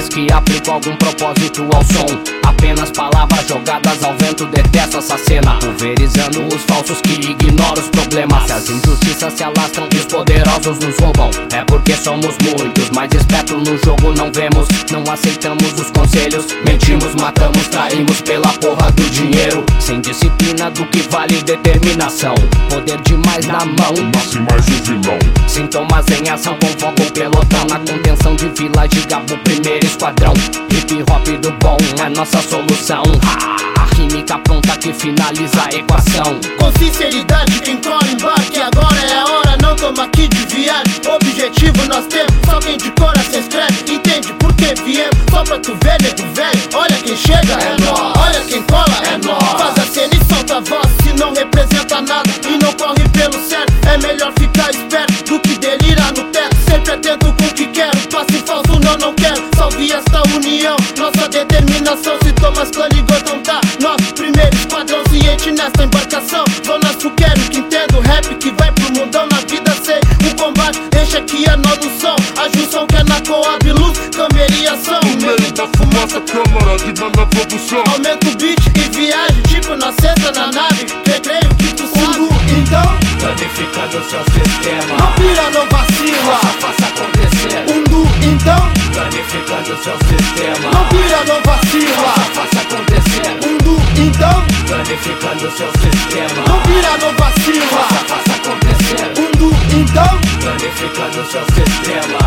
Diz que aplica algum propósito ao som, apenas palavras jogadas ao vento. Detesto essa cena, pulverizando os falsos que ignoram os problemas. Se as injustiças se alastram e os poderosos nos roubam, é porque somos muitos, mais espertos no jogo não vemos. Não aceitamos os conselhos, mentimos, matamos, traímos pela porra do dinheiro. Sem disciplina do que vale determinação, poder demais na mão, nasce mais um vilão. Sintomas em ação, convoca o pelotão. Na contenção de vila de Gabo, primeiro esquadrão. Hip hop do bom é nossa solução. A química pronta que finaliza a equação. Com sinceridade quem cola embarque, agora é a hora, não toma aqui de viagem. Objetivo nós temos, só quem de cor se escreve. Entende por que viemos, só pra tu ver, nego velho. Olha quem chega, é nós. Olha quem cola, é nós. Faz a cena e solta a voz, se não representa nada e não corre pelo certo, é melhor ficar esperto do que delirar no teto. Sempre atento com o que quero, passe falso não quero. Salve esta união, nossa determinação. Se Thomas Clan ligou, então tá. Nosso primeiro esquadrão ciente nesta embarcação. Zona Sul, quero que entenda o rap que vai pro mundão. Na vida sei o combate, deixa aqui a nó do som. A junção que é na Coab, luz, câmera e ação. No meio da fumaça, câmara de na produção. Aumenta o beat e viagem, tipo na sexta na nave. Creio que tu sabe. Então, planificando seu sistema, não pira, não vacila, faça acontecer. Então, planificando seu sistema, não pira, não vacila, faça acontecer. Então, planificando seu sistema, não pira, não vacila, faça acontecer. Então, planificando seu sistema,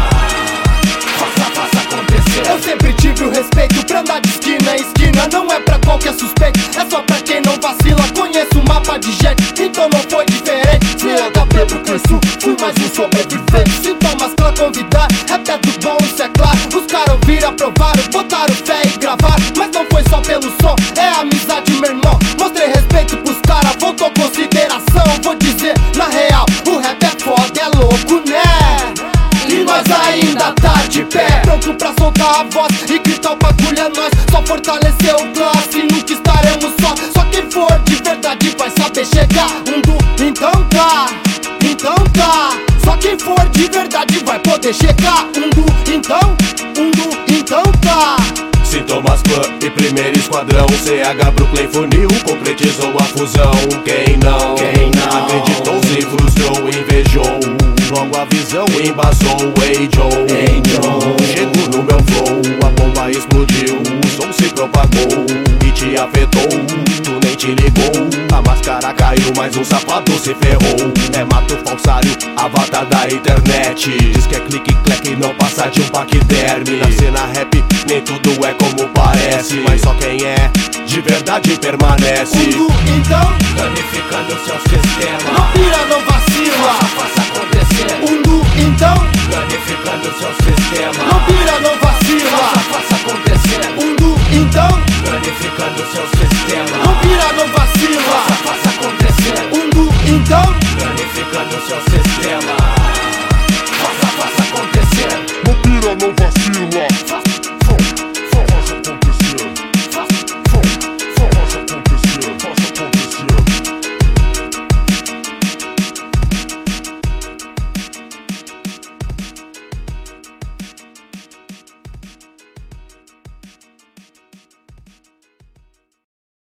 faça acontecer. eu sempre tive o respeito pra andar de esquina em esquina. Não é pra qualquer suspeito, é só pra quem não vacila. Conheço o mapa de jet, então não foi diferente. CHP pro Cressu, fui mais um sobrevivente. Se Thomas Clan convidar, é pé do bom, isso é claro. Os caras ouviram, aprovaram, botaram fé e gravaram. Mas não foi só pelo som, é amizade, meu irmão. Mostrei respeito pros caras, voltou consideração. Vou dizer, na real, o rap é foda, é louco, né? E nós ainda tá de pé, pronto pra soltar a voz e gritar o bagulho é nós. Só fortalecer o classe, nunca estaremos só. Só quem for de verdade vai saber chegar. Então tá. Só quem for de verdade vai poder chegar. Então tá. Sintomas Clan e primeiro esquadrão. CH Brooklyn funil, concretizou a fusão. Quem não acreditou, se frustrou, invejou. Logo a visão embasou. Ei Joe, chego no meu flow, a bomba explodiu, o som se propagou e te afetou, tu nem te ligou. A máscara caiu, mas um safado se ferrou. É mato falsário, avatar da internet. Diz que é clique-clack e não passa de um paquiderme. Na cena rap, nem tudo é como parece, mas só quem é de verdade permanece. Então, planificando seu sistema, não